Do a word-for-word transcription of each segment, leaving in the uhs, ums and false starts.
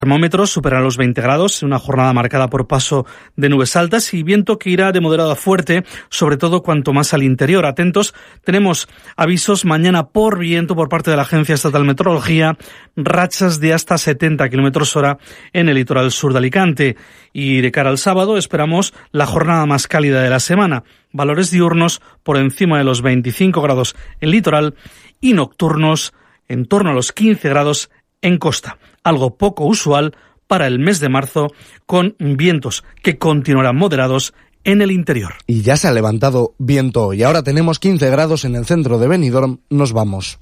Termómetros superan los veinte grados, una jornada marcada por paso de nubes altas y viento que irá de moderado a fuerte, sobre todo cuanto más al interior. Atentos, tenemos avisos mañana por viento por parte de la Agencia Estatal de Meteorología, rachas de hasta setenta kilómetros hora en el litoral sur de Alicante. Y de cara al sábado esperamos la jornada más cálida de la semana, valores diurnos por encima de los veinticinco grados en litoral y nocturnos en torno a los quince grados en costa, algo poco usual para el mes de marzo, con vientos que continuarán moderados en el interior. Y ya se ha levantado viento y ahora tenemos quince grados en el centro de Benidorm. Nos vamos.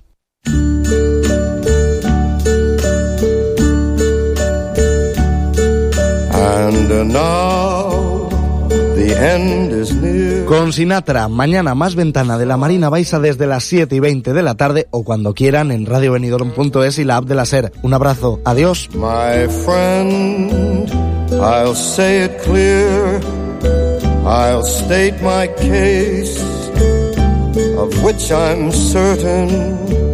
And now the end is near. Con Sinatra, mañana más ventana de la Marina Baixa desde las siete y veinte de la tarde o cuando quieran en radio benidorm punto es y la app de la SER. Un abrazo, adiós. My friend, I'll say it clear, I'll state my case, of which I'm certain.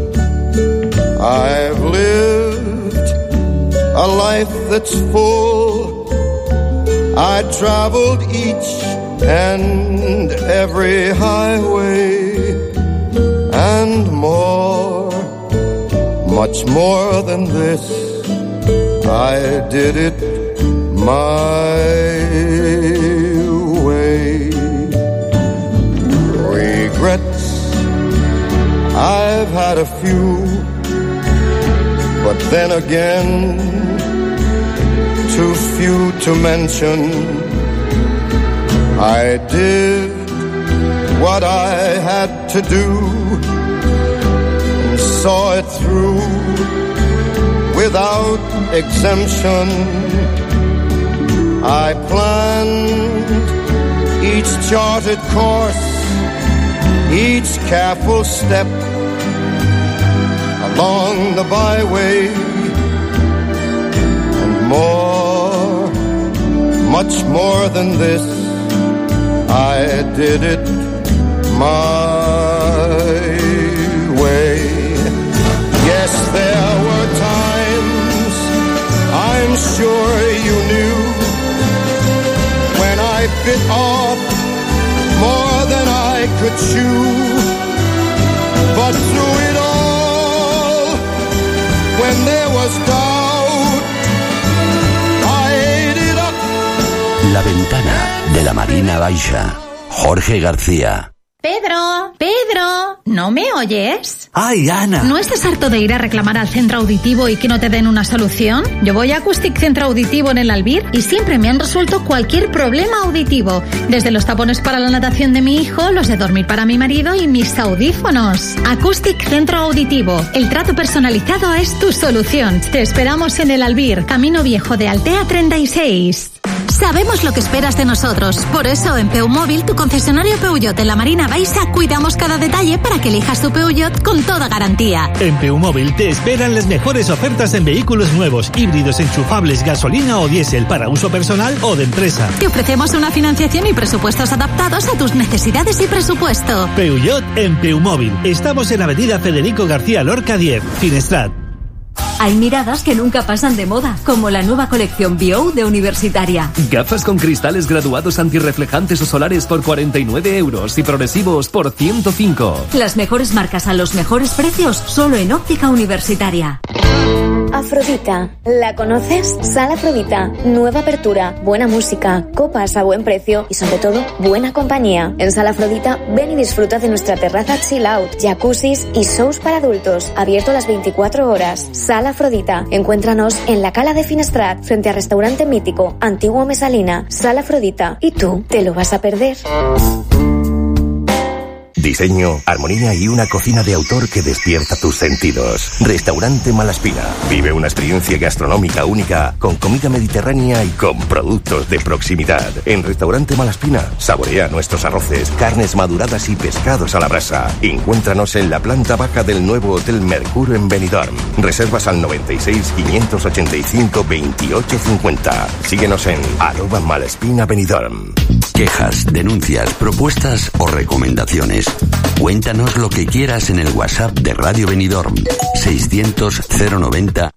I've lived a life that's full, I traveled each and every highway and more, much more than this. I did it my way. Regrets, I've had a few, but then again, too few to mention. I did what I had to do and saw it through without exemption. I planned each charted course, each careful step along the byway, and more, much more than this, I did it my way. Yes, there were times, I'm sure you knew, when I bit off more than I could chew. But through it all, when there was doubt, I ate it up. La ventana de la Marina Baixa. Jorge García. Pedro, Pedro, ¿no me oyes? ¡Ay, Ana! ¿No estás harto de ir a reclamar al centro auditivo y que no te den una solución? Yo voy a Acoustic Centro Auditivo en el Albir y siempre me han resuelto cualquier problema auditivo. Desde los tapones para la natación de mi hijo, los de dormir para mi marido y mis audífonos. Acoustic Centro Auditivo. El trato personalizado es tu solución. Te esperamos en el Albir, Camino Viejo de Altea treinta y seis. Sabemos lo que esperas de nosotros. Por eso en Peumóvil, tu concesionario Peugeot en la Marina Baixa, cuidamos cada detalle para que elijas tu Peugeot con toda garantía. En Peumóvil te esperan las mejores ofertas en vehículos nuevos, híbridos enchufables, gasolina o diésel, para uso personal o de empresa. Te ofrecemos una financiación y presupuestos adaptados a tus necesidades y presupuesto. Peugeot en Peumóvil. Estamos en Avenida Federico García Lorca diez, Finestrat. Hay miradas que nunca pasan de moda, como la nueva colección B O de Universitaria. Gafas con cristales graduados antirreflejantes o solares por cuarenta y nueve euros y progresivos por ciento cinco. Las mejores marcas a los mejores precios, solo en Óptica Universitaria. Afrodita, ¿la conoces? Sala Afrodita, nueva apertura, buena música, copas a buen precio y sobre todo buena compañía. En Sala Afrodita ven y disfruta de nuestra terraza chill out, jacuzzis y shows para adultos, abierto las veinticuatro horas. Sala Afrodita, encuéntranos en la Cala de Finestrat, frente al restaurante mítico, Antiguo Mesalina. Sala Afrodita, ¿y tú te lo vas a perder? Diseño, armonía y una cocina de autor que despierta tus sentidos. Restaurante Malaspina. Vive una experiencia gastronómica única con comida mediterránea y con productos de proximidad. En Restaurante Malaspina, saborea nuestros arroces, carnes maduradas y pescados a la brasa. Encuéntranos en la planta baja del nuevo Hotel Mercure en Benidorm. Reservas al noventa y seis, quinientos ochenta y cinco, veintiocho cincuenta. Síguenos en arroba Malaspina Benidorm. Quejas, denuncias, propuestas o recomendaciones. Cuéntanos lo que quieras en el WhatsApp de Radio Benidorm. seiscientos, cero noventa,